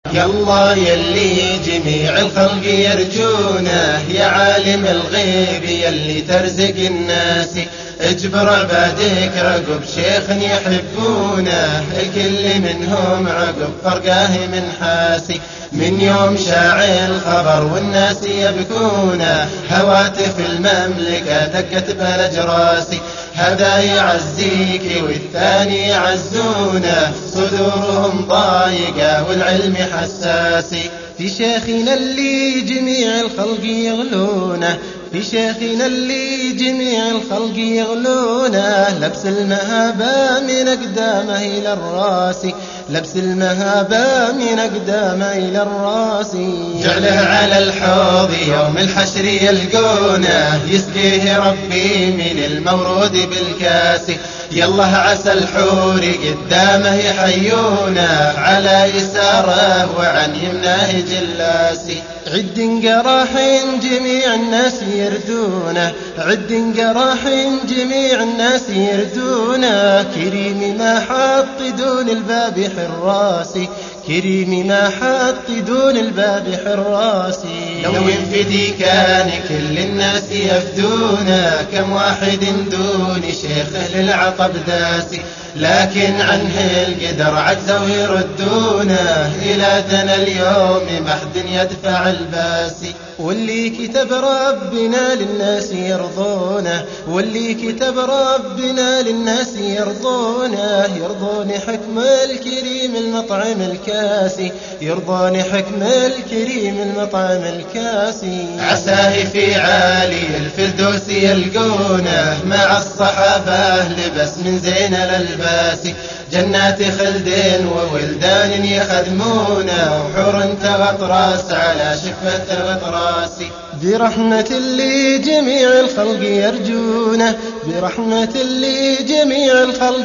يا الله يلي جميع الخلق يرجونه، يا عالم الغيب يلي ترزق الناس، اجبر عبادك عقب شيخ يحبونه، الكل منهم عقب فرقاه من حاسي، من يوم شاع الخبر والناس يبكونه، هواتف المملكة دقت بالاجراسي، هذا يعزيك والثاني يعزونه، صدورهم ضايقة والعلم حساسي، في شيخنا اللي جميع الخلق يغلونه، في شيخنا اللي جميع الخلق يغلونه، لبس المهابة من أقدامه إلى الراس، لبس المهابة من أقدامه إلى الراس، جعله على الحوض يوم الحشر يلقونه، يسقيه ربي من المورود بالكاس، يالله عسى الحور قدامه يحيونه، على يساره وعن يمناه جلاسي، عد قراح جميع الناس يردونه، عد قراح جميع الناس يردونه، كريم ما حط دون الباب حراسي، كريم ما حط دون الباب حراسي، لو ينفدي كان كل الناس يفدونه، كم واحد دون شيخه للعطب داسي، لكن عنه القدر عجزوا يردونه، إلى دنا اليوم ما حد يدفع الباسي، واللي كتب ربنا للناس يرضونه، واللي كتب ربنا للناس يرضونه، يرضون حكم الكريم المطعم الكاسي، يرضون حكم الكريم المطعم الكاسي، عساه في عالي الفردوس يلقونه، مع الصحابة لبس من زين الألباس، جنات خلد وولدان يخدمونه، وحور تغطرس على شفة الغطراس، برحمة اللي جميع الخلق يرجونه، برحمة اللي جميع الخلق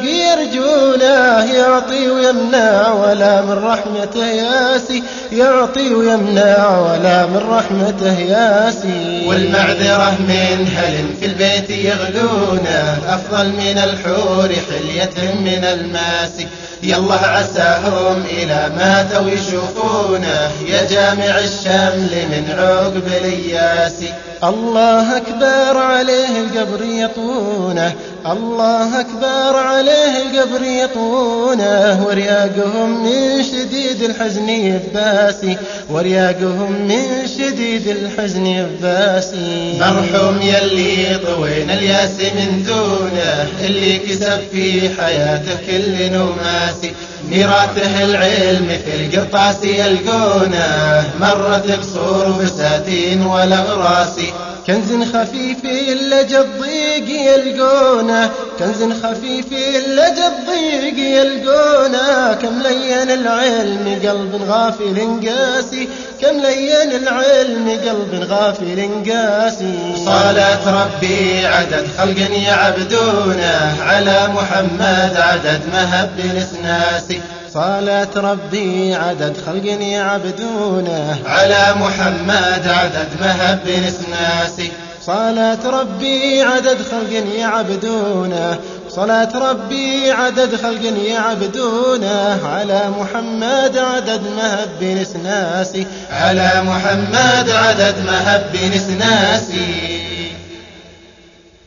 يرجونه، يعطي ويمنع ولا من رحمته ياسي، يعطي ويمنع ولا من رحمته ياسي، والمعذرة من هل في البيت يغلونه، أفضل من الحور حلية من الماسي، يالله عساهم إلى ماتوا يشوفونه، يا جامع الشمل من عقب الياسي، الله أكبر عليه القبر يطونه، الله أكبر عليه القبر يطونه، ورياقهم من شديد الحزن يباسي، ورياقهم من شديد الحزن يباسي، مرحوم يلي طوينا الياس من دونه، اللي كسب في حياته كل نماسي، ميراثه العلم في القرطاس يلقونه، مرت قصور وبساتين والأغراسي، كنز خفيف لجى الضيق يلقونه، كنز خفيف لجى الضيق يلقونه، كم لين العلم قلب غافل قاسي، كم لين العلم قلب غافل قاسي، صلاة ربي عدد خلق يعبدونه، على محمد عدد مهب الاسناسي، صلاة ربي عدد خلق يعبدونه، على محمد عدد مهب الاسناسي، صلاة ربي عدد خلق يعبدونه، صلاة ربي عدد خلق يعبدونه، على محمد عدد مهب الاسناسي، على محمد عدد مهب الاسناسي.